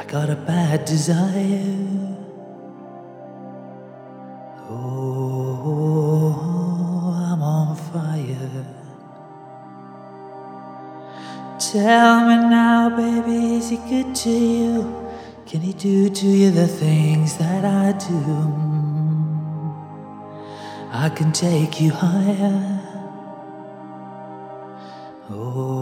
I got a bad desire. Oh, I'm on fire. Tell me now, baby, is he good to you? Can he do to you the things that I do? I can take you higher. Oh,